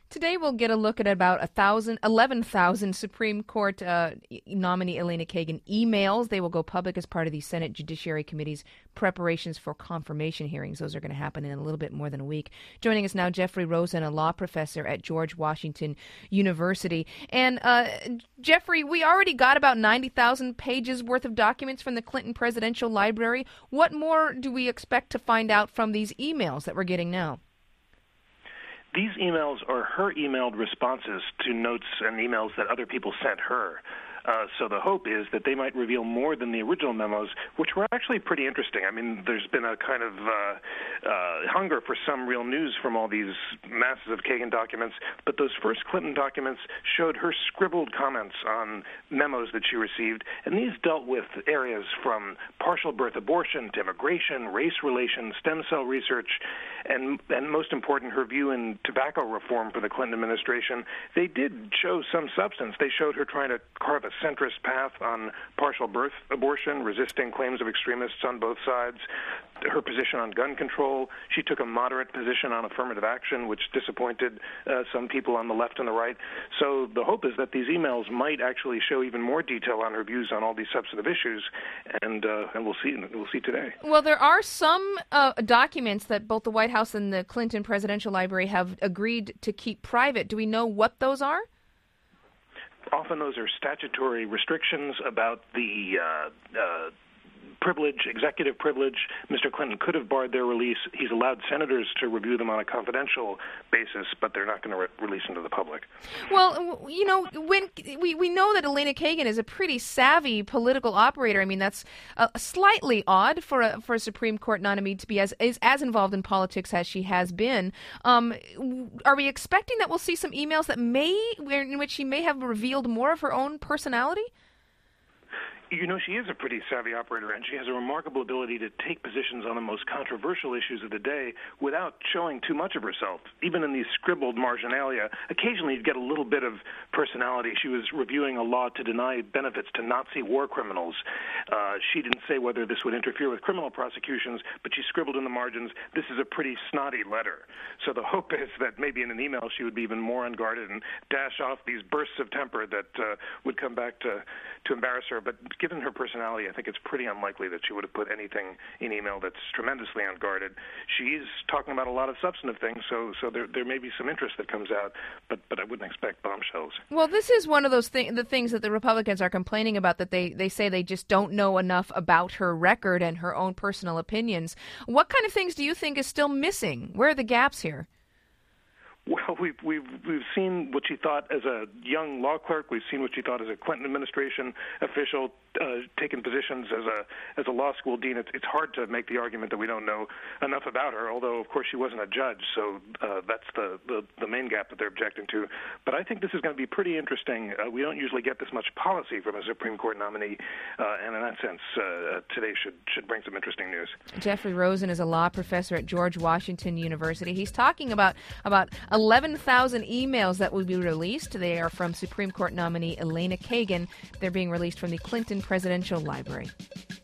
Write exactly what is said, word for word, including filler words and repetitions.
Today we'll get a look at about a thousand, eleven thousand Supreme Court uh, nominee Elena Kagan emails. They will go public as part of the Senate Judiciary Committee's preparations for confirmation hearings. Those are going to happen in a little bit more than a week. Joining us now, Jeffrey Rosen, a law professor at George Washington University. And uh, Jeffrey, we already got about ninety thousand pages worth of documents from the Clinton Presidential Library. What more do we expect to find out from these emails that we're getting now? These emails are her emailed responses to notes and emails that other people sent her. Uh, so the hope is that they might reveal more than the original memos, which were actually pretty interesting. I mean, there's been a kind of uh, uh, hunger for some real news from all these masses of Kagan documents, but those first Clinton documents showed her scribbled comments on memos that she received, and these dealt with areas from partial birth abortion to immigration, race relations, stem cell research, and, and most important, her view in tobacco reform for the Clinton administration. They did show some substance. They showed her trying to carve a centrist path on partial birth abortion, resisting claims of extremists on both sides, her position on gun control. She took a moderate position on affirmative action, which disappointed uh, some people on the left and the right. So the hope is that these emails might actually show even more detail on her views on all these substantive issues, and uh, and we'll see we'll see today. Well, there are some uh, documents that both the White House and the Clinton Presidential Library have agreed to keep private. Do we know what those are? Often those are statutory restrictions about the uh, uh, privilege, executive privilege. Mister Clinton could have barred their release. He's allowed senators to review them on a confidential basis, but they're not going to re- release them to the public. Well, you know, when we, we know that Elena Kagan is a pretty savvy political operator. I mean, that's uh, slightly odd for a for a Supreme Court nominee to be as is as involved in politics as she has been. Um, are we expecting that we'll see some emails that may, in which she may have revealed more of her own personality? You know, she is a pretty savvy operator, and she has a remarkable ability to take positions on the most controversial issues of the day without showing too much of herself. Even in these scribbled marginalia, occasionally you'd get a little bit of personality. She was reviewing a law to deny benefits to Nazi war criminals. Uh, she didn't say whether this would interfere with criminal prosecutions, but she scribbled in the margins, this is a pretty snotty letter. So the hope is that maybe in an email she would be even more unguarded and dash off these bursts of temper that uh, would come back to, to embarrass her. But given her personality, I think it's pretty unlikely that she would have put anything in email that's tremendously unguarded. She's talking about a lot of substantive things, so so there there may be some interest that comes out, but but I wouldn't expect bombshells. Well, this is one of those things, the things that the Republicans are complaining about, that they, they say they just don't know enough about her record and her own personal opinions. What kind of things do you think is still missing? Where are the gaps here? Well, we've, we've, we've seen what she thought as a young law clerk. We've seen what she thought as a Clinton administration official, uh, taking positions as a as a law school dean. It's, it's hard to make the argument that we don't know enough about her, although, of course, she wasn't a judge, so uh, that's the, the, the main gap that they're objecting to. But I think this is going to be pretty interesting. Uh, we don't usually get this much policy from a Supreme Court nominee, uh, and in that sense, uh, today should, should bring some interesting news. Jeffrey Rosen is a law professor at George Washington University. He's talking about about eleven thousand emails that will be released. They are from Supreme Court nominee Elena Kagan. They're being released from the Clinton Presidential Library.